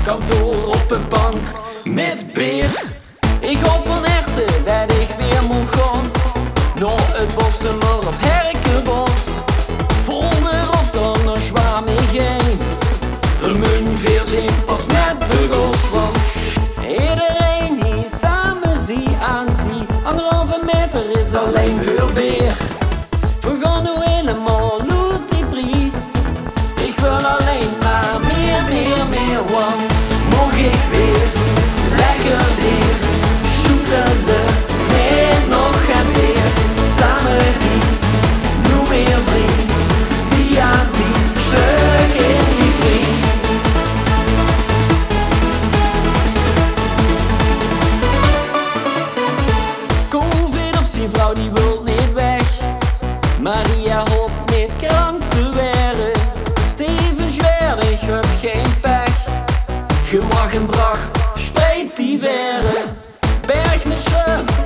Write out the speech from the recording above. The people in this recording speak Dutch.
kantoor op een bank met beer. Ik hoop van harte dat ik weer moet gaan naar het Boxemer of Herkenbos. Volgende op dan naar Schwamingen. Er moet veel zin pas met beugels, want iedereen die samen zie aan zie. 1,5 meter is alleen veel beer. We gaan nu helemaal uit die brie. Ik wil alleen maar meer, want morgen ik weer lekker weer zoetende met nog en weer. Samen die, nu meer vriend, zie aan zie, stuk in die brie. Covid op zijn vrouw, die wil niet weg. Maria hoopt niet krank te werden. Steven zwaar, ik heb geen pech. Gewag en brach, spijt die verre. Berg met schuim,